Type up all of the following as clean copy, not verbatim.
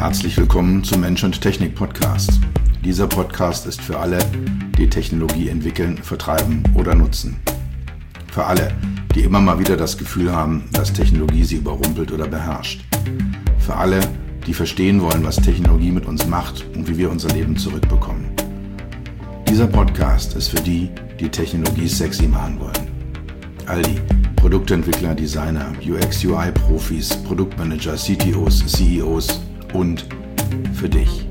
Herzlich willkommen zum Mensch und Technik Podcast. Dieser Podcast ist für alle, die Technologie entwickeln, vertreiben oder nutzen. Für alle, die immer mal wieder das Gefühl haben, dass Technologie sie überrumpelt oder beherrscht. Für alle, die verstehen wollen, was Technologie mit uns macht und wie wir unser Leben zurückbekommen. Dieser Podcast ist für die, die Technologie sexy machen wollen. All die Produktentwickler, Designer, UX-UI-Profis, Produktmanager, CTOs, CEOs und für dich.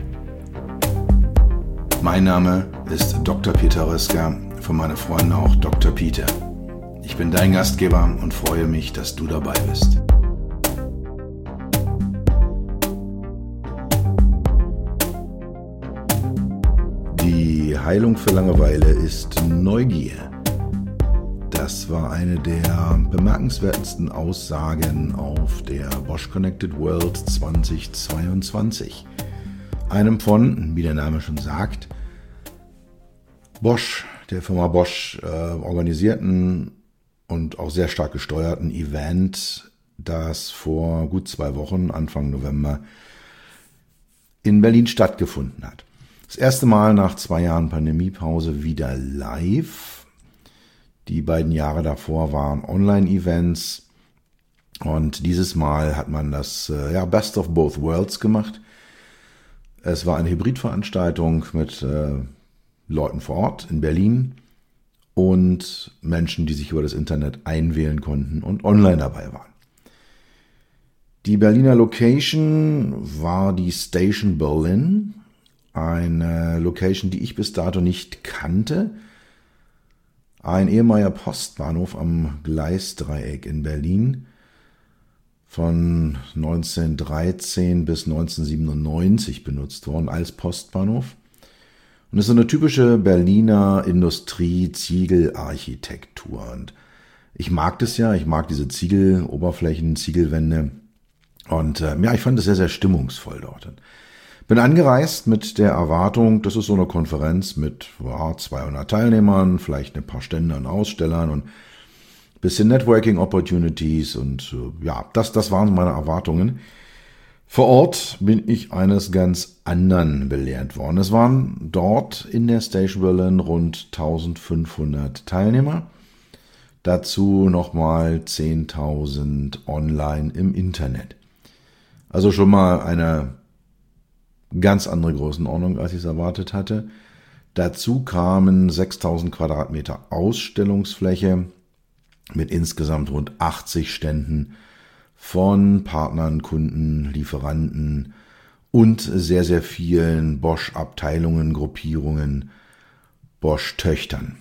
Mein Name ist Dr. Peter Röska, von meinen Freunden auch Dr. Peter. Ich bin dein Gastgeber und freue mich, dass du dabei bist. Die Heilung für Langeweile ist Neugier. Das war eine der bemerkenswertesten Aussagen auf der Bosch Connected World 2022. Einem von, wie der Name schon sagt, Bosch, der Firma Bosch, organisierten und auch sehr stark gesteuerten Event, das vor gut 2 Wochen, Anfang November, in Berlin stattgefunden hat. Das erste Mal nach 2 Jahren Pandemiepause wieder live. Die beiden Jahre davor waren Online-Events und dieses Mal hat man das Best of Both Worlds gemacht. Es war eine Hybridveranstaltung mit Leuten vor Ort in Berlin und Menschen, die sich über das Internet einwählen konnten und online dabei waren. Die Berliner Location war die Station Berlin, eine Location, die ich bis dato nicht kannte. Ein ehemaliger Postbahnhof am Gleisdreieck in Berlin, von 1913 bis 1997 benutzt worden als Postbahnhof. Und es ist so eine typische Berliner Industrie-Ziegelarchitektur. Und ich mag das ja, ich mag diese Ziegeloberflächen, Ziegelwände. Und ich fand es sehr, sehr stimmungsvoll dort. Bin angereist mit der Erwartung, das ist so eine Konferenz mit 200 Teilnehmern, vielleicht ein paar Stände an Ausstellern und ein bisschen Networking Opportunities und das waren meine Erwartungen. Vor Ort bin ich eines ganz anderen belehrt worden. Es waren dort in der Station Berlin rund 1500 Teilnehmer, dazu nochmal 10.000 online im Internet. Also schon mal eine ganz andere Größenordnung, als ich es erwartet hatte. Dazu kamen 6.000 Quadratmeter Ausstellungsfläche mit insgesamt rund 80 Ständen von Partnern, Kunden, Lieferanten und sehr, sehr vielen Bosch-Abteilungen, Gruppierungen, Bosch-Töchtern.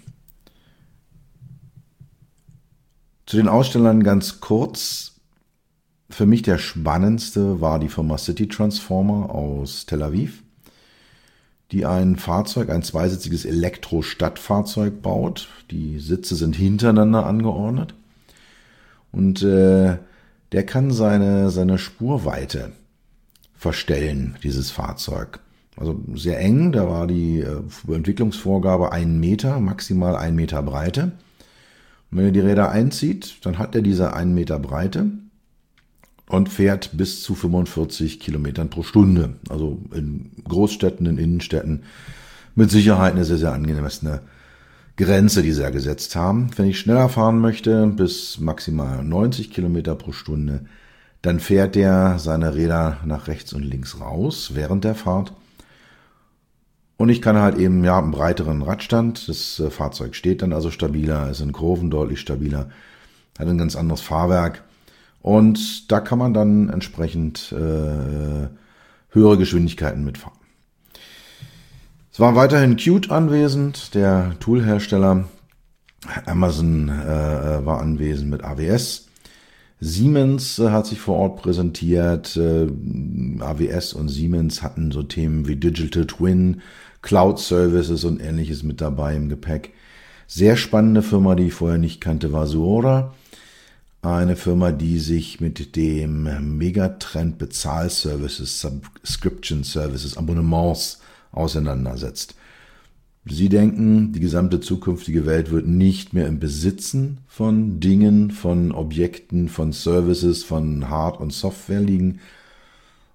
Zu den Ausstellern ganz kurz. Für mich der spannendste war die Firma City Transformer aus Tel Aviv, die ein zweisitziges Elektro-Stadtfahrzeug baut. Die Sitze sind hintereinander angeordnet und der kann seine Spurweite verstellen, dieses Fahrzeug. Also sehr eng, da war die Entwicklungsvorgabe 1 Meter, maximal 1 Meter Breite. Und wenn er die Räder einzieht, dann hat er diese 1 Meter Breite und fährt bis zu 45 Kilometern pro Stunde. Also in Großstädten, in Innenstädten mit Sicherheit eine sehr, sehr angemessene Grenze, die sie da gesetzt haben. Wenn ich schneller fahren möchte, bis maximal 90 Kilometer pro Stunde, dann fährt er seine Räder nach rechts und links raus während der Fahrt. Und ich kann halt eben einen breiteren Radstand. Das Fahrzeug steht dann also stabiler, ist in Kurven deutlich stabiler, hat ein ganz anderes Fahrwerk. Und da kann man dann entsprechend höhere Geschwindigkeiten mitfahren. Es war weiterhin Qt anwesend, der Toolhersteller. Amazon war anwesend mit AWS. Siemens hat sich vor Ort präsentiert. AWS und Siemens hatten so Themen wie Digital Twin, Cloud Services und ähnliches mit dabei im Gepäck. Sehr spannende Firma, die ich vorher nicht kannte, war Zuora. Eine Firma, die sich mit dem Megatrend Bezahlservices, Subscription Services, Abonnements auseinandersetzt. Sie denken, die gesamte zukünftige Welt wird nicht mehr im Besitzen von Dingen, von Objekten, von Services, von Hard- und Software liegen,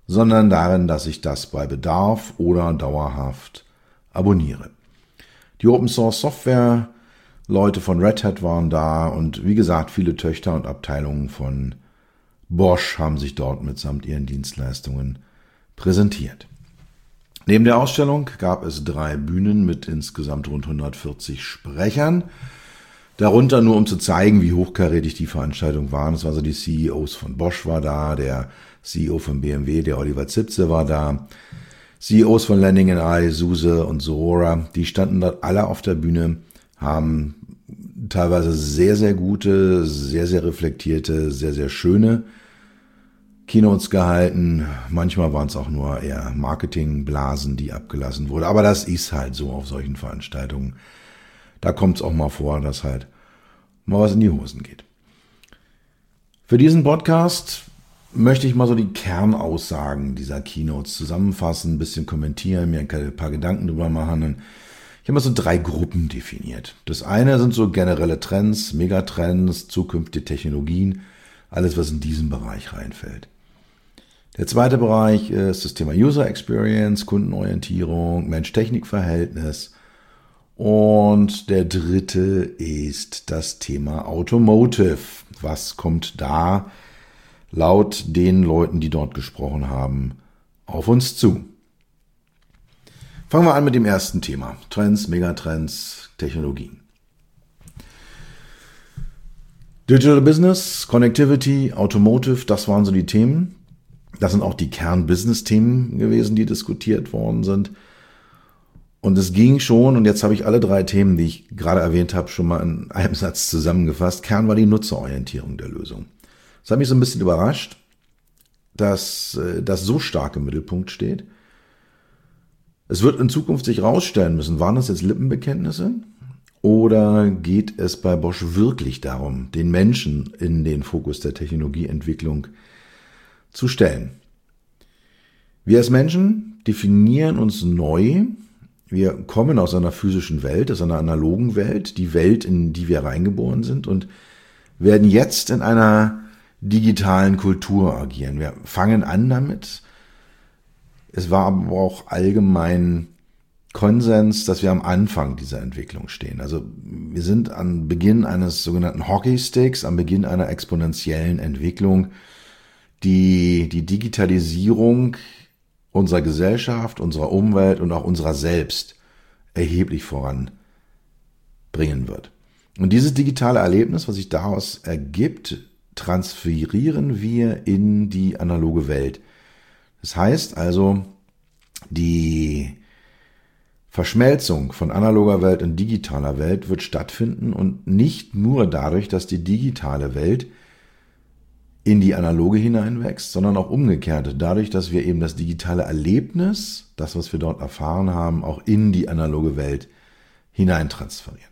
sondern darin, dass ich das bei Bedarf oder dauerhaft abonniere. Die Open Source Software Leute von Red Hat waren da und wie gesagt, viele Töchter und Abteilungen von Bosch haben sich dort mitsamt ihren Dienstleistungen präsentiert. Neben der Ausstellung gab es 3 Bühnen mit insgesamt rund 140 Sprechern. Darunter nur um zu zeigen, wie hochkarätig die Veranstaltungen waren. Es waren so die CEOs von Bosch war da, der CEO von BMW, der Oliver Zipse war da, CEOs von Landing&I, SUSE und Zuora. Die standen dort alle auf der Bühne, haben teilweise sehr, sehr gute, sehr, sehr reflektierte, sehr, sehr schöne Keynotes gehalten. Manchmal waren es auch nur eher Marketingblasen, die abgelassen wurden. Aber das ist halt so auf solchen Veranstaltungen. Da kommt es auch mal vor, dass halt mal was in die Hosen geht. Für diesen Podcast möchte ich mal so die Kernaussagen dieser Keynotes zusammenfassen, ein bisschen kommentieren, mir ein paar Gedanken drüber machen. Und ich habe mal so 3 Gruppen definiert. Das eine sind so generelle Trends, Megatrends, zukünftige Technologien, alles, was in diesen Bereich reinfällt. Der zweite Bereich ist das Thema User Experience, Kundenorientierung, Mensch-Technik-Verhältnis. Und der dritte ist das Thema Automotive. Was kommt da laut den Leuten, die dort gesprochen haben, auf uns zu? Fangen wir an mit dem ersten Thema. Trends, Megatrends, Technologien. Digital Business, Connectivity, Automotive, das waren so die Themen. Das sind auch die Kern-Business-Themen gewesen, die diskutiert worden sind. Und es ging schon, und jetzt habe ich alle 3 Themen, die ich gerade erwähnt habe, schon mal in einem Satz zusammengefasst. Kern war die Nutzerorientierung der Lösung. Das hat mich so ein bisschen überrascht, dass das so stark im Mittelpunkt steht. Es wird in Zukunft sich rausstellen müssen, waren das jetzt Lippenbekenntnisse oder geht es bei Bosch wirklich darum, den Menschen in den Fokus der Technologieentwicklung zu stellen? Wir als Menschen definieren uns neu. Wir kommen aus einer physischen Welt, aus einer analogen Welt, die Welt, in die wir reingeboren sind und werden jetzt in einer digitalen Kultur agieren. Wir fangen an damit. Es war aber auch allgemein Konsens, dass wir am Anfang dieser Entwicklung stehen. Also wir sind am Beginn eines sogenannten Hockeysticks, am Beginn einer exponentiellen Entwicklung, die Digitalisierung unserer Gesellschaft, unserer Umwelt und auch unserer selbst erheblich voranbringen wird. Und dieses digitale Erlebnis, was sich daraus ergibt, transferieren wir in die analoge Welt. Das heißt also, die Verschmelzung von analoger Welt und digitaler Welt wird stattfinden und nicht nur dadurch, dass die digitale Welt in die analoge hineinwächst, sondern auch umgekehrt, dadurch, dass wir eben das digitale Erlebnis, das, was wir dort erfahren haben, auch in die analoge Welt hineintransferieren.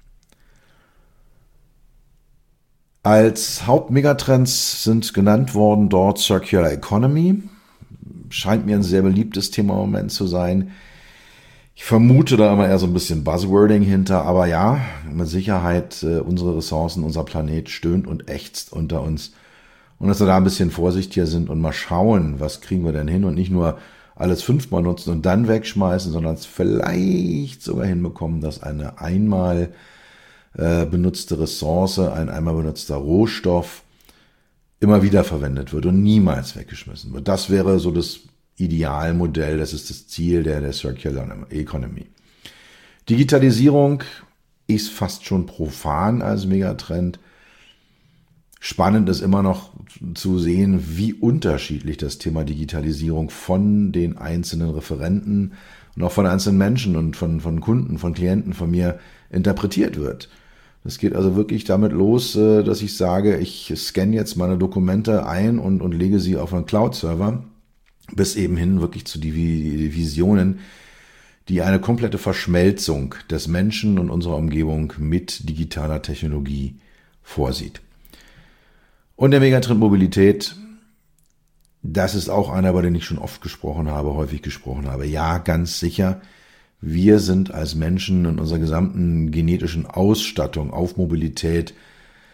Als Hauptmegatrends sind genannt worden dort Circular Economy. Scheint mir ein sehr beliebtes Thema im Moment zu sein. Ich vermute da immer eher so ein bisschen Buzzwording hinter, aber ja, mit Sicherheit unsere Ressourcen, unser Planet stöhnt und ächzt unter uns. Und dass wir da ein bisschen vorsichtiger sind und mal schauen, was kriegen wir denn hin und nicht nur alles 5-mal nutzen und dann wegschmeißen, sondern es vielleicht sogar hinbekommen, dass eine einmal benutzte Ressource, ein einmal benutzter Rohstoff immer wieder verwendet wird und niemals weggeschmissen wird. Das wäre so das Idealmodell, das ist das Ziel der Circular Economy. Digitalisierung ist fast schon profan als Megatrend. Spannend ist immer noch zu sehen, wie unterschiedlich das Thema Digitalisierung von den einzelnen Referenten und auch von einzelnen Menschen und von Kunden, von Klienten von mir interpretiert wird. Das geht also wirklich damit los, dass ich sage, ich scanne jetzt meine Dokumente ein und lege sie auf einen Cloud-Server, bis eben hin wirklich zu die Visionen, die eine komplette Verschmelzung des Menschen und unserer Umgebung mit digitaler Technologie vorsieht. Und der Megatrend Mobilität, das ist auch einer, über den ich schon oft gesprochen habe, häufig gesprochen habe. Ja, ganz sicher. Wir sind als Menschen in unserer gesamten genetischen Ausstattung auf Mobilität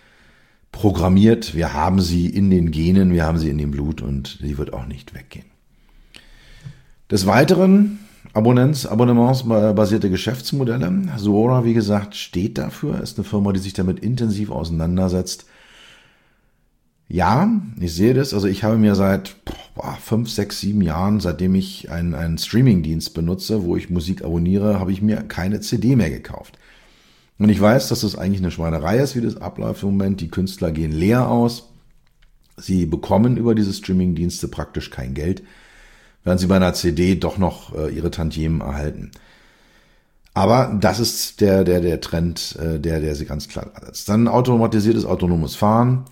programmiert. Wir haben sie in den Genen, wir haben sie in dem Blut und sie wird auch nicht weggehen. Des Weiteren abonnementsbasierte Geschäftsmodelle. Zuora, wie gesagt, steht dafür, ist eine Firma, die sich damit intensiv auseinandersetzt. Ja, ich sehe das. Also ich habe mir seit 5, 6, 7 Jahren, seitdem ich einen Streaming-Dienst benutze, wo ich Musik abonniere, habe ich mir keine CD mehr gekauft. Und ich weiß, dass das eigentlich eine Schweinerei ist, wie das abläuft im Moment. Die Künstler gehen leer aus. Sie bekommen über diese Streaming-Dienste praktisch kein Geld, während sie bei einer CD doch noch ihre Tantiemen erhalten. Aber das ist der Trend, der sie ganz klar setzt. Dann automatisiertes autonomes Fahren.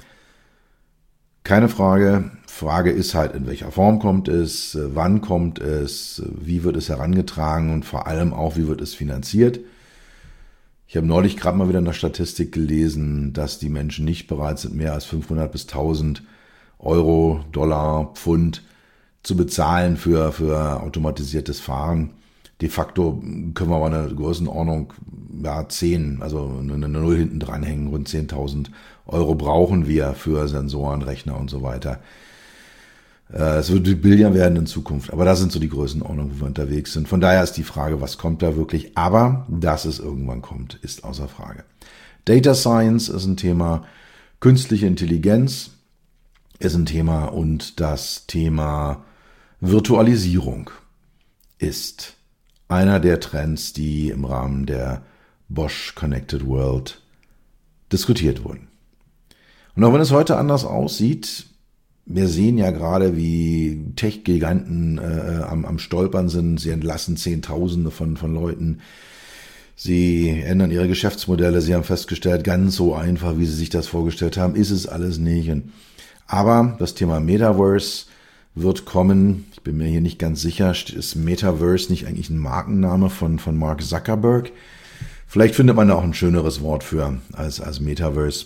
Keine Frage. Frage ist halt, in welcher Form kommt es, wann kommt es, wie wird es herangetragen und vor allem auch, wie wird es finanziert. Ich habe neulich gerade mal wieder in der Statistik gelesen, dass die Menschen nicht bereit sind, mehr als 500 bis 1000 Euro, Dollar, Pfund zu bezahlen für automatisiertes Fahren. De facto können wir aber eine Größenordnung 10, also eine Null hinten dranhängen, rund 10.000 Euro brauchen wir für Sensoren, Rechner und so weiter. Es wird Billion werden in Zukunft, aber das sind so die Größenordnungen, wo wir unterwegs sind. Von daher ist die Frage, was kommt da wirklich? Aber dass es irgendwann kommt, ist außer Frage. Data Science ist ein Thema, künstliche Intelligenz ist ein Thema und das Thema Virtualisierung ist einer der Trends, die im Rahmen der Bosch Connected World diskutiert wurden. Und auch wenn es heute anders aussieht, wir sehen ja gerade, wie Tech-Giganten am Stolpern sind. Sie entlassen Zehntausende von Leuten. Sie ändern ihre Geschäftsmodelle. Sie haben festgestellt, ganz so einfach, wie sie sich das vorgestellt haben, ist es alles nicht. Aber das Thema Metaverse wird kommen. Ich bin mir hier nicht ganz sicher. Ist Metaverse nicht eigentlich ein Markenname von Mark Zuckerberg? Vielleicht findet man da auch ein schöneres Wort für als Metaverse.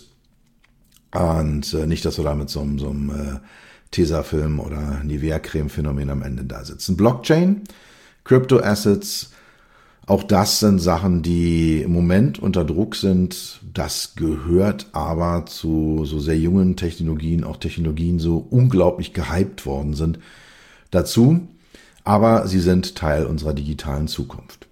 Und nicht, dass wir da mit so einem Tesafilm oder Nivea-Creme-Phänomen am Ende da sitzen. Blockchain, Crypto-Assets, auch das sind Sachen, die im Moment unter Druck sind. Das gehört aber zu so sehr jungen Technologien, auch Technologien so unglaublich gehypt worden sind, dazu. Aber sie sind Teil unserer digitalen Zukunft.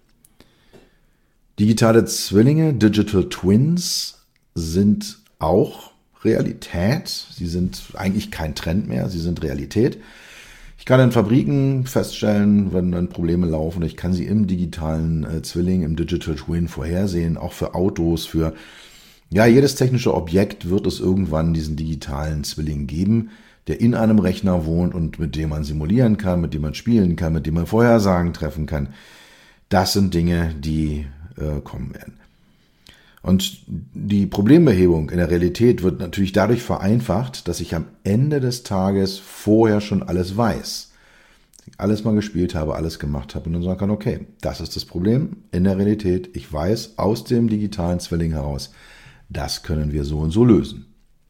Digitale Zwillinge, Digital Twins, sind auch Realität. Sie sind eigentlich kein Trend mehr, sie sind Realität. Ich kann in Fabriken feststellen, wenn dann Probleme laufen, ich kann sie im digitalen Zwilling, im Digital Twin vorhersehen, auch für Autos, für jedes technische Objekt wird es irgendwann diesen digitalen Zwilling geben, der in einem Rechner wohnt und mit dem man simulieren kann, mit dem man spielen kann, mit dem man Vorhersagen treffen kann. Das sind Dinge, die kommen werden. Und die Problembehebung in der Realität wird natürlich dadurch vereinfacht, dass ich am Ende des Tages vorher schon alles weiß. Ich alles mal gespielt habe, alles gemacht habe und dann sagen kann, okay, das ist das Problem in der Realität. Ich weiß aus dem digitalen Zwilling heraus, das können wir so und so lösen.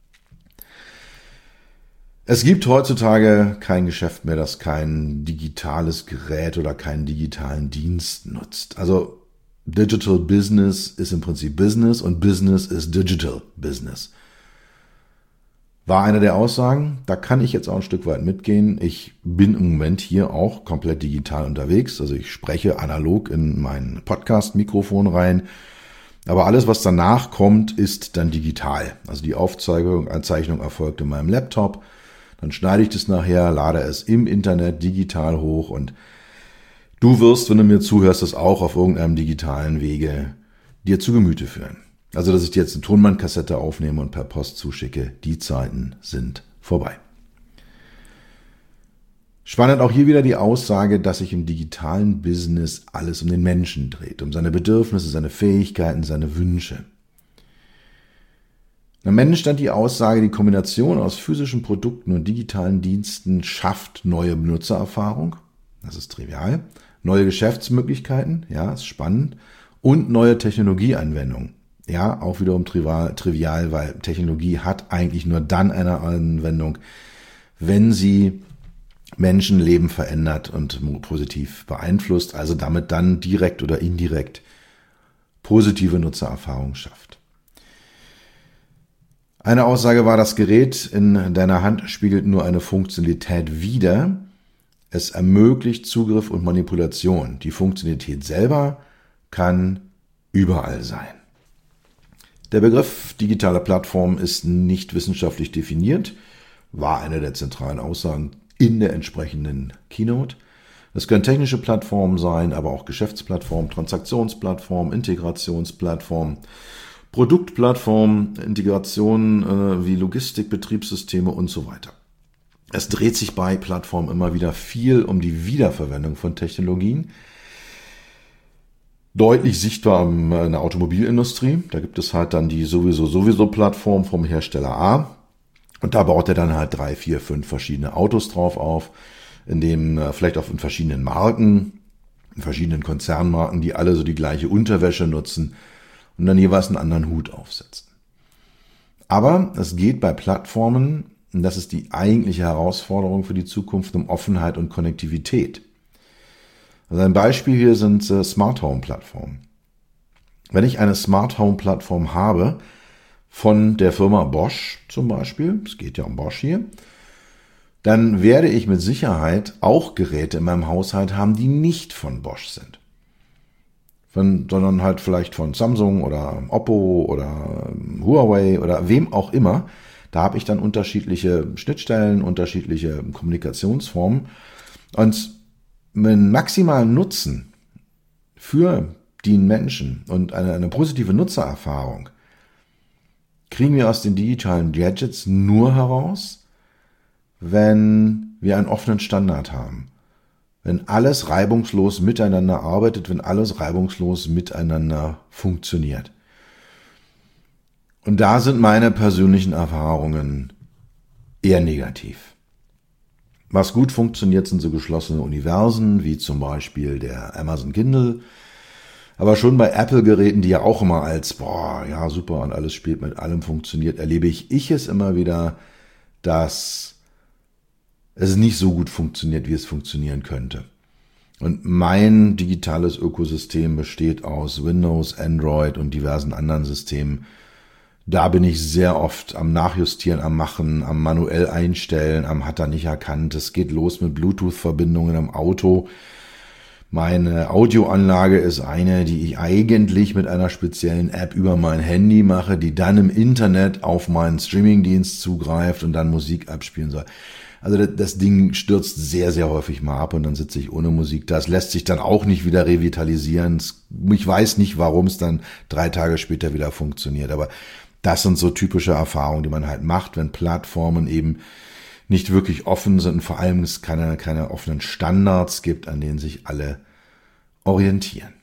Es gibt heutzutage kein Geschäft mehr, das kein digitales Gerät oder keinen digitalen Dienst nutzt. Also Digital Business ist im Prinzip Business und Business ist Digital Business. War eine der Aussagen, da kann ich jetzt auch ein Stück weit mitgehen. Ich bin im Moment hier auch komplett digital unterwegs. Also ich spreche analog in mein Podcast-Mikrofon rein. Aber alles, was danach kommt, ist dann digital. Also die Aufzeichnung erfolgt in meinem Laptop. Dann schneide ich das nachher, lade es im Internet digital hoch und du wirst, wenn du mir zuhörst, das auch auf irgendeinem digitalen Wege dir zu Gemüte führen. Also, dass ich dir jetzt eine Tonbandkassette aufnehme und per Post zuschicke, die Zeiten sind vorbei. Spannend auch hier wieder die Aussage, dass sich im digitalen Business alles um den Menschen dreht, um seine Bedürfnisse, seine Fähigkeiten, seine Wünsche. Am Ende stand die Aussage, die Kombination aus physischen Produkten und digitalen Diensten schafft neue Benutzererfahrung. Das ist trivial. Neue Geschäftsmöglichkeiten, ja, ist spannend. Und neue Technologieanwendungen. Ja, auch wiederum trivial, weil Technologie hat eigentlich nur dann eine Anwendung, wenn sie Menschenleben verändert und positiv beeinflusst, also damit dann direkt oder indirekt positive Nutzererfahrung schafft. Eine Aussage war, das Gerät in deiner Hand spiegelt nur eine Funktionalität wider, Es ermöglicht Zugriff und Manipulation. Die Funktionalität selber kann überall sein. Der Begriff digitale Plattform ist nicht wissenschaftlich definiert, war eine der zentralen Aussagen in der entsprechenden Keynote. Es können technische Plattformen sein, aber auch Geschäftsplattformen, Transaktionsplattformen, Integrationsplattformen, Produktplattformen, Integrationen wie Logistik, Betriebssysteme und so weiter. Es dreht sich bei Plattformen immer wieder viel um die Wiederverwendung von Technologien. Deutlich sichtbar in der Automobilindustrie. Da gibt es halt dann die sowieso Plattform vom Hersteller A. Und da baut er dann halt 3, 4, 5 verschiedene Autos drauf auf, in dem vielleicht auch in verschiedenen Marken, in verschiedenen Konzernmarken, die alle so die gleiche Unterwäsche nutzen und dann jeweils einen anderen Hut aufsetzen. Aber es geht bei Plattformen, und das ist die eigentliche Herausforderung für die Zukunft, um Offenheit und Konnektivität. Also ein Beispiel hier sind Smart Home Plattformen. Wenn ich eine Smart Home Plattform habe, von der Firma Bosch zum Beispiel, es geht ja um Bosch hier, dann werde ich mit Sicherheit auch Geräte in meinem Haushalt haben, die nicht von Bosch sind. Sondern halt vielleicht von Samsung oder Oppo oder Huawei oder wem auch immer. Da habe ich dann unterschiedliche Schnittstellen, unterschiedliche Kommunikationsformen. Und mit maximalen Nutzen für die Menschen und eine positive Nutzererfahrung kriegen wir aus den digitalen Gadgets nur heraus, wenn wir einen offenen Standard haben. Wenn alles reibungslos miteinander arbeitet, wenn alles reibungslos miteinander funktioniert. Und da sind meine persönlichen Erfahrungen eher negativ. Was gut funktioniert, sind so geschlossene Universen, wie zum Beispiel der Amazon Kindle. Aber schon bei Apple-Geräten, die ja auch immer als, ja super und alles spielt mit allem funktioniert, erlebe ich es immer wieder, dass es nicht so gut funktioniert, wie es funktionieren könnte. Und mein digitales Ökosystem besteht aus Windows, Android und diversen anderen Systemen. Da bin ich sehr oft am Nachjustieren, am Machen, am manuell einstellen, am hat er nicht erkannt. Es geht los mit Bluetooth-Verbindungen im Auto. Meine Audioanlage ist eine, die ich eigentlich mit einer speziellen App über mein Handy mache, die dann im Internet auf meinen Streamingdienst zugreift und dann Musik abspielen soll. Also das Ding stürzt sehr, sehr häufig mal ab und dann sitze ich ohne Musik da. Es lässt sich dann auch nicht wieder revitalisieren. Ich weiß nicht, warum es dann 3 Tage später wieder funktioniert. Aber das sind so typische Erfahrungen, die man halt macht, wenn Plattformen eben nicht wirklich offen sind und vor allem es keine offenen Standards gibt, an denen sich alle orientieren.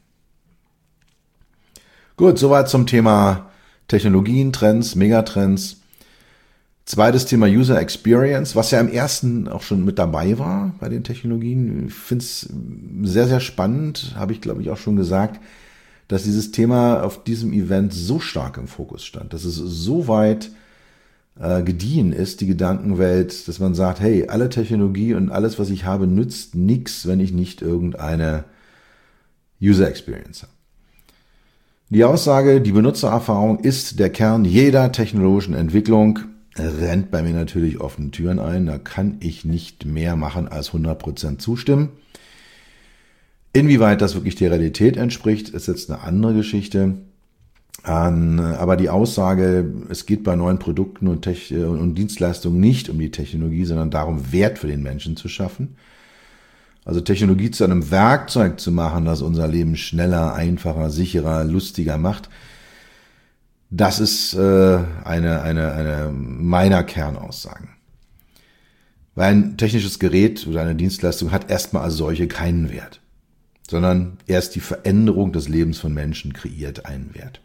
Gut, soweit zum Thema Technologien, Trends, Megatrends. Zweites Thema User Experience, was ja im ersten auch schon mit dabei war bei den Technologien. Ich finde es sehr, sehr spannend, habe ich glaube ich auch schon gesagt, dass dieses Thema auf diesem Event so stark im Fokus stand, dass es so weit gediehen ist, die Gedankenwelt, dass man sagt, hey, alle Technologie und alles, was ich habe, nützt nichts, wenn ich nicht irgendeine User Experience habe. Die Aussage, die Benutzererfahrung ist der Kern jeder technologischen Entwicklung, rennt bei mir natürlich offene Türen ein. Da kann ich nicht mehr machen als 100% zustimmen. Inwieweit das wirklich der Realität entspricht, ist jetzt eine andere Geschichte. Aber die Aussage, es geht bei neuen Produkten und Dienstleistungen nicht um die Technologie, sondern darum, Wert für den Menschen zu schaffen. Also Technologie zu einem Werkzeug zu machen, das unser Leben schneller, einfacher, sicherer, lustiger macht. Das ist eine meiner Kernaussagen. Weil ein technisches Gerät oder eine Dienstleistung hat erstmal als solche keinen Wert, sondern erst die Veränderung des Lebens von Menschen kreiert einen Wert.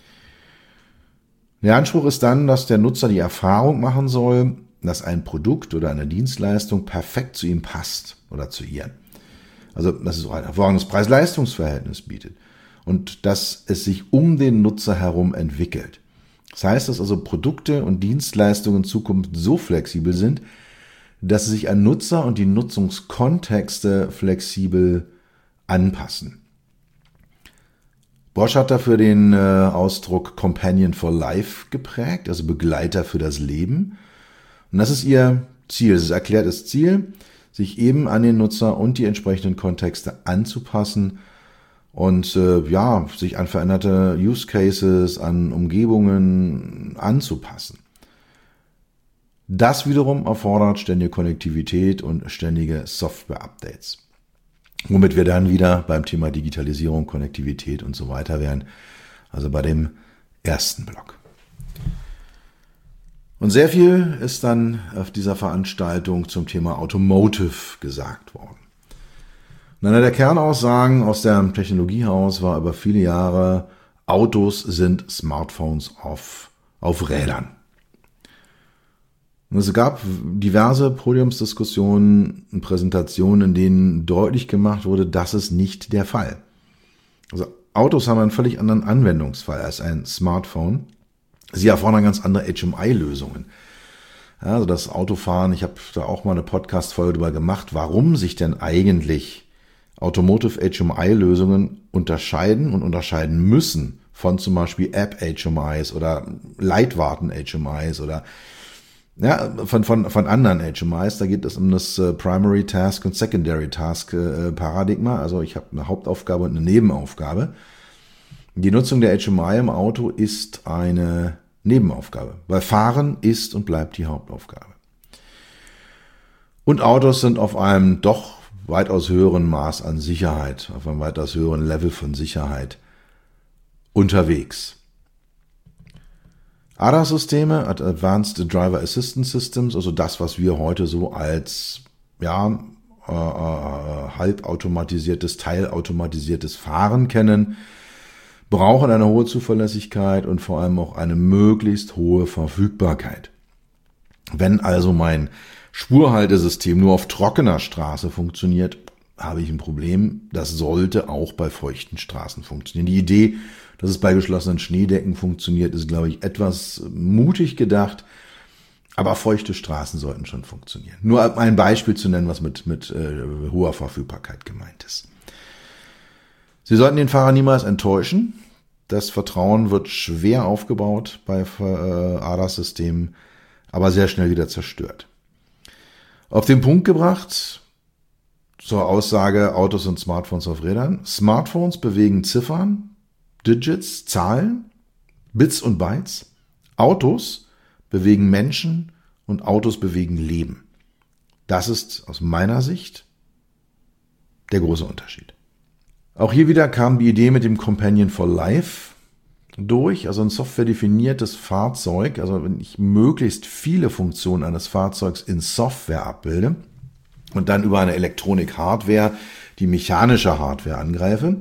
Der Anspruch ist dann, dass der Nutzer die Erfahrung machen soll, dass ein Produkt oder eine Dienstleistung perfekt zu ihm passt oder zu ihr. Also, dass es auch ein hervorragendes Preis-Leistungs-Verhältnis bietet und dass es sich um den Nutzer herum entwickelt. Das heißt, dass also Produkte und Dienstleistungen in Zukunft so flexibel sind, dass sie sich an Nutzer und die Nutzungskontexte flexibel anpassen. Bosch hat dafür den Ausdruck Companion for Life geprägt, also Begleiter für das Leben. Und das ist ihr Ziel, es ist erklärtes Ziel. sich eben an den Nutzer und die entsprechenden Kontexte anzupassen und sich an veränderte Use Cases, an Umgebungen anzupassen. Das wiederum erfordert ständige Konnektivität und ständige Software-Updates. Womit wir dann wieder beim Thema Digitalisierung, Konnektivität und so weiter wären. Also bei dem ersten Block. Und sehr viel ist dann auf dieser Veranstaltung zum Thema Automotive gesagt worden. Und einer der Kernaussagen aus dem Technologiehaus war über viele Jahre, Autos sind Smartphones auf Rädern. Und es gab diverse Podiumsdiskussionen und Präsentationen, in denen deutlich gemacht wurde, das ist nicht der Fall. Also Autos haben einen völlig anderen Anwendungsfall als ein Smartphone. Sie erfordern ganz andere HMI-Lösungen. Ja, also das Autofahren, ich habe da auch mal eine Podcast-Folge drüber gemacht, warum sich denn eigentlich Automotive HMI-Lösungen unterscheiden müssen von zum Beispiel App-HMIs oder Leitwarten-HMIs oder von anderen HMIs. Da geht es um das Primary Task und Secondary Task Paradigma. Also ich habe eine Hauptaufgabe und eine Nebenaufgabe. Die Nutzung der HMI im Auto ist eine Nebenaufgabe, weil Fahren ist und bleibt die Hauptaufgabe. Und Autos sind auf einem doch weitaus höheren Maß an Sicherheit, auf einem weitaus höheren Level von Sicherheit unterwegs. ADAS-Systeme, Advanced Driver Assistance Systems, also das, was wir heute so als halbautomatisiertes, teilautomatisiertes Fahren kennen, brauchen eine hohe Zuverlässigkeit und vor allem auch eine möglichst hohe Verfügbarkeit. Wenn also mein Spurhaltesystem nur auf trockener Straße funktioniert, habe ich ein Problem. Das sollte auch bei feuchten Straßen funktionieren. Die Idee, dass es bei geschlossenen Schneedecken funktioniert, ist, glaube ich, etwas mutig gedacht. Aber feuchte Straßen sollten schon funktionieren. Nur ein Beispiel zu nennen, was mit hoher Verfügbarkeit gemeint ist. Sie sollten den Fahrer niemals enttäuschen. Das Vertrauen wird schwer aufgebaut bei ADAS-Systemen, aber sehr schnell wieder zerstört. Auf den Punkt gebracht zur Aussage, Autos und Smartphones auf Rädern. Smartphones bewegen Ziffern, Digits, Zahlen, Bits und Bytes. Autos bewegen Menschen und Autos bewegen Leben. Das ist aus meiner Sicht der große Unterschied. Auch hier wieder kam die Idee mit dem Companion for Life durch, also ein softwaredefiniertes Fahrzeug, also wenn ich möglichst viele Funktionen eines Fahrzeugs in Software abbilde und dann über eine Elektronik-Hardware die mechanische Hardware angreife.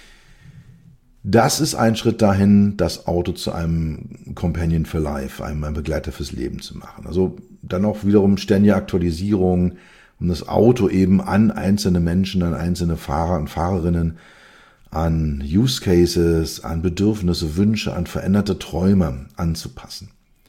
Das ist ein Schritt dahin, das Auto zu einem Companion for Life, einem Begleiter fürs Leben zu machen. Also dann auch wiederum ständige Aktualisierung, um das Auto eben an einzelne Menschen, an einzelne Fahrer und Fahrerinnen, an Use Cases, an Bedürfnisse, Wünsche, an veränderte Träume anzupassen.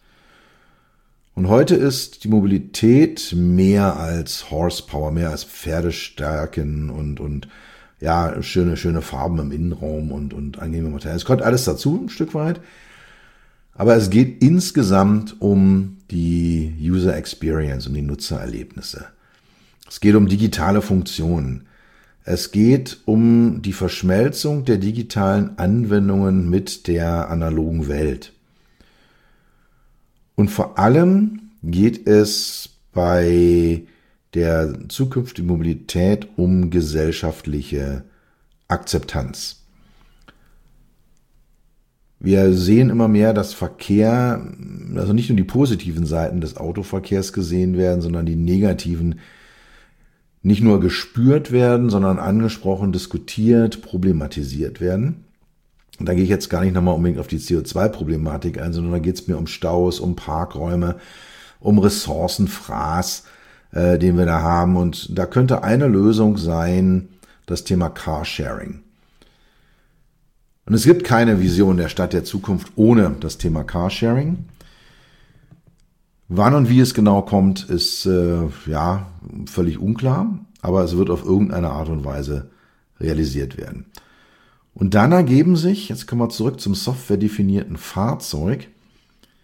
Und heute ist die Mobilität mehr als Horsepower, mehr als Pferdestärken und schöne Farben im Innenraum und angenehme Materialien. Es kommt alles dazu, ein Stück weit. Aber es geht insgesamt um die User Experience, um die Nutzererlebnisse. Es geht um digitale Funktionen. Es geht um die Verschmelzung der digitalen Anwendungen mit der analogen Welt. Und vor allem geht es bei der zukünftigen Mobilität um gesellschaftliche Akzeptanz. Wir sehen immer mehr, dass Verkehr, also nicht nur die positiven Seiten des Autoverkehrs gesehen werden, sondern die negativen nicht nur gespürt werden, sondern angesprochen, diskutiert, problematisiert werden. Und da gehe ich jetzt gar nicht nochmal unbedingt auf die CO2-Problematik ein, sondern da geht es mir um Staus, um Parkräume, um Ressourcenfraß, den wir da haben. Und da könnte eine Lösung sein, das Thema Carsharing. Und es gibt keine Vision der Stadt der Zukunft ohne das Thema Carsharing. Wann und wie es genau kommt, ist völlig unklar, aber es wird auf irgendeine Art und Weise realisiert werden. Und dann ergeben sich, jetzt kommen wir zurück zum softwaredefinierten Fahrzeug,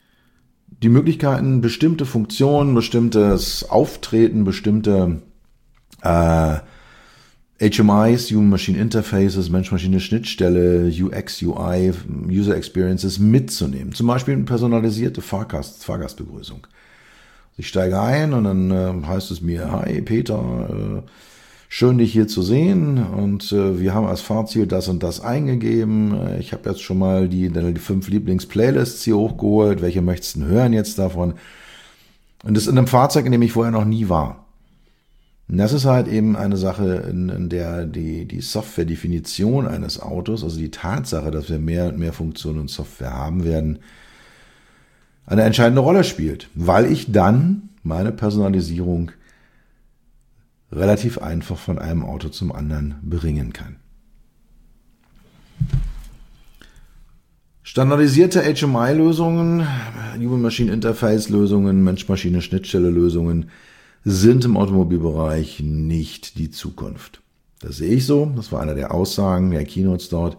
die Möglichkeiten, bestimmte Funktionen, bestimmtes Auftreten, bestimmte HMIs, Human Machine Interfaces, Mensch-Maschine-Schnittstelle, UX, UI, User Experiences mitzunehmen. Zum Beispiel eine personalisierte Fahrgastbegrüßung. Ich steige ein und dann heißt es mir, hi Peter, schön dich hier zu sehen und wir haben als Fahrziel das und das eingegeben. Ich habe jetzt schon mal die 5 Lieblings-Playlists hier hochgeholt. Welche möchtest du hören jetzt davon? Und das in einem Fahrzeug, in dem ich vorher noch nie war. Und das ist halt eben eine Sache, in der die Software-Definition eines Autos, also die Tatsache, dass wir mehr und mehr Funktionen und Software haben werden, eine entscheidende Rolle spielt, weil ich dann meine Personalisierung relativ einfach von einem Auto zum anderen bringen kann. Standardisierte HMI-Lösungen, Human Machine Interface-Lösungen, Mensch-Maschine-Schnittstelle-Lösungen sind im Automobilbereich nicht die Zukunft. Das sehe ich so, das war einer der Aussagen der Keynotes dort.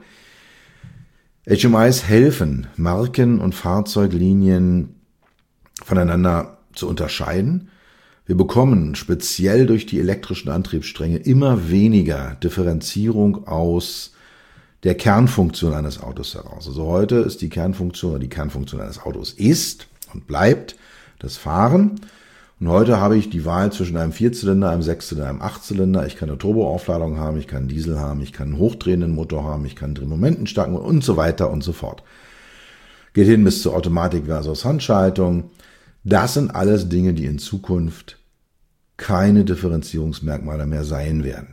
HMIs helfen, Marken und Fahrzeuglinien voneinander zu unterscheiden. Wir bekommen speziell durch die elektrischen Antriebsstränge immer weniger Differenzierung aus der Kernfunktion eines Autos heraus. Also heute ist die Kernfunktion eines Autos ist und bleibt das Fahren. Und heute habe ich die Wahl zwischen einem Vierzylinder, einem Sechszylinder, einem Achtzylinder. Ich kann eine Turboaufladung haben, ich kann einen Diesel haben, ich kann einen hochdrehenden Motor haben, ich kann einen Drehmomentenstarken und so weiter und so fort. Geht hin bis zur Automatik versus Handschaltung. Das sind alles Dinge, die in Zukunft keine Differenzierungsmerkmale mehr sein werden.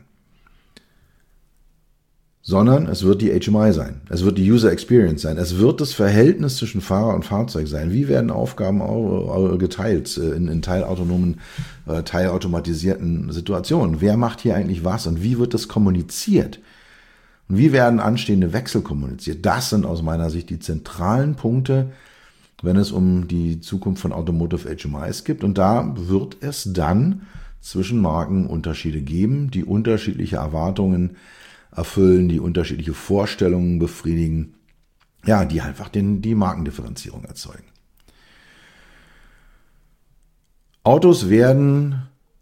Sondern es wird die HMI sein, es wird die User Experience sein, es wird das Verhältnis zwischen Fahrer und Fahrzeug sein. Wie werden Aufgaben geteilt in teilautonomen, teilautomatisierten Situationen? Wer macht hier eigentlich was und wie wird das kommuniziert? Und wie werden anstehende Wechsel kommuniziert? Das sind aus meiner Sicht die zentralen Punkte, wenn es um die Zukunft von Automotive HMIs geht. Und da wird es dann zwischen Marken Unterschiede geben, die unterschiedliche Erwartungen erfüllen, die unterschiedliche Vorstellungen befriedigen, ja, die einfach die Markendifferenzierung erzeugen. Autos werden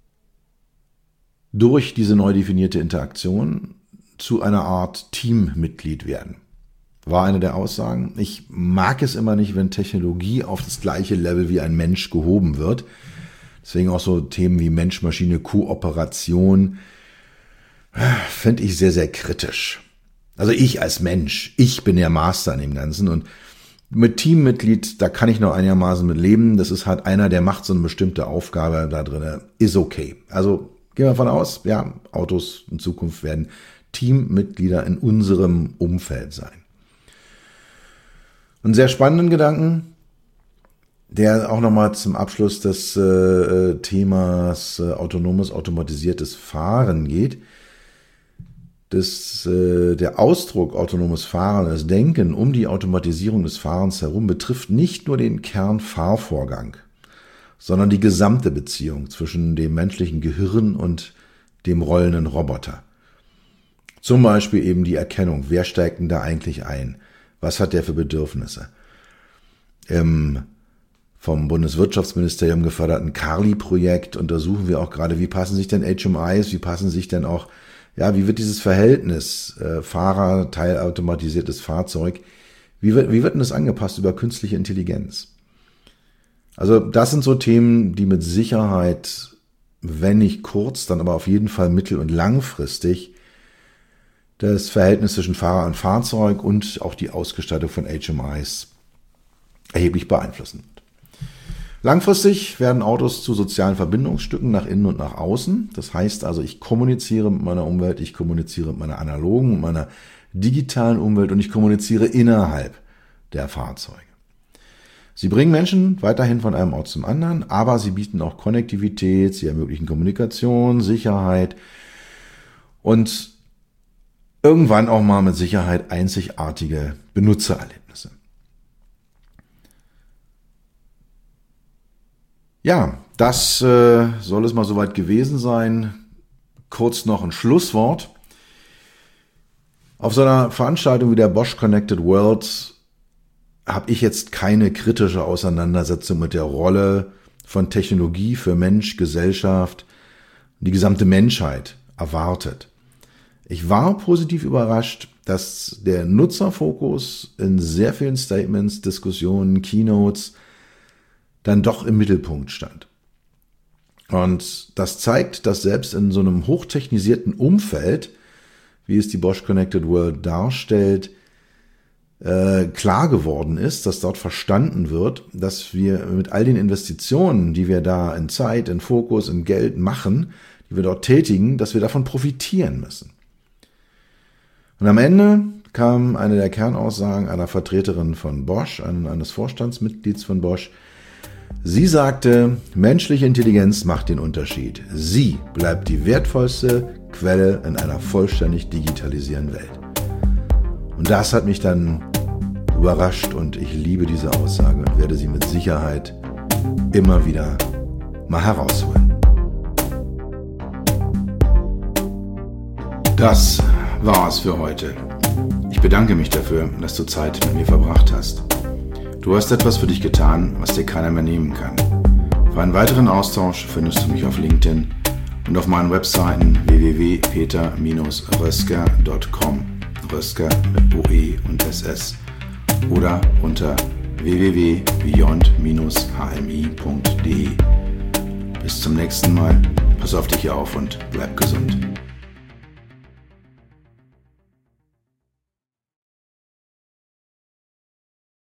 durch diese neu definierte Interaktion zu einer Art Teammitglied werden. War eine der Aussagen. Ich mag es immer nicht, wenn Technologie auf das gleiche Level wie ein Mensch gehoben wird. Deswegen auch so Themen wie Mensch-Maschine-Kooperation finde ich sehr, sehr kritisch. Also ich als Mensch, ich bin der Master an dem Ganzen und mit Teammitglied, da kann ich noch einigermaßen mit leben. Das ist halt einer, der macht so eine bestimmte Aufgabe da drin, ist okay. Also gehen wir davon aus, ja, Autos in Zukunft werden Teammitglieder in unserem Umfeld sein. Einen sehr spannenden Gedanken, der auch nochmal zum Abschluss des Themas automatisiertes Fahren geht. Der Ausdruck autonomes Fahren, das Denken um die Automatisierung des Fahrens herum betrifft nicht nur den Kernfahrvorgang, sondern die gesamte Beziehung zwischen dem menschlichen Gehirn und dem rollenden Roboter. Zum Beispiel eben die Erkennung, wer steigt denn da eigentlich ein? Was hat der für Bedürfnisse? Im vom Bundeswirtschaftsministerium geförderten CARLI-Projekt untersuchen wir auch gerade, wie passen sich denn HMIs, wie passen sich denn auch, ja, wie wird dieses Verhältnis Fahrer, teilautomatisiertes Fahrzeug, wie wird denn das angepasst über künstliche Intelligenz? Also das sind so Themen, die mit Sicherheit, wenn nicht kurz, dann aber auf jeden Fall mittel- und langfristig das Verhältnis zwischen Fahrer und Fahrzeug und auch die Ausgestaltung von HMIs erheblich beeinflussen wird. Langfristig werden Autos zu sozialen Verbindungsstücken nach innen und nach außen. Das heißt also, ich kommuniziere mit meiner Umwelt, ich kommuniziere mit meiner analogen, mit meiner digitalen Umwelt und ich kommuniziere innerhalb der Fahrzeuge. Sie bringen Menschen weiterhin von einem Ort zum anderen, aber sie bieten auch Konnektivität, sie ermöglichen Kommunikation, Sicherheit und irgendwann auch mal mit Sicherheit einzigartige Benutzererlebnisse. Ja, das soll es mal soweit gewesen sein. Kurz noch ein Schlusswort. Auf so einer Veranstaltung wie der Bosch Connected World habe ich jetzt keine kritische Auseinandersetzung mit der Rolle von Technologie für Mensch, Gesellschaft, die gesamte Menschheit erwartet. Ich war positiv überrascht, dass der Nutzerfokus in sehr vielen Statements, Diskussionen, Keynotes dann doch im Mittelpunkt stand. Und das zeigt, dass selbst in so einem hochtechnisierten Umfeld, wie es die Bosch Connected World darstellt, klar geworden ist, dass dort verstanden wird, dass wir mit all den Investitionen, die wir da in Zeit, in Fokus, in Geld machen, die wir dort tätigen, dass wir davon profitieren müssen. Und am Ende kam eine der Kernaussagen einer Vertreterin von Bosch, eines Vorstandsmitglieds von Bosch. Sie sagte, menschliche Intelligenz macht den Unterschied. Sie bleibt die wertvollste Quelle in einer vollständig digitalisierten Welt. Und das hat mich dann überrascht und ich liebe diese Aussage und werde sie mit Sicherheit immer wieder mal herausholen. Das war's für heute. Ich bedanke mich dafür, dass du Zeit mit mir verbracht hast. Du hast etwas für dich getan, was dir keiner mehr nehmen kann. Für einen weiteren Austausch findest du mich auf LinkedIn und auf meinen Webseiten www.peter-rösker.com, Rösker mit OE und SS, oder unter www.beyond-hmi.de. Bis zum nächsten Mal, pass auf dich auf und bleib gesund.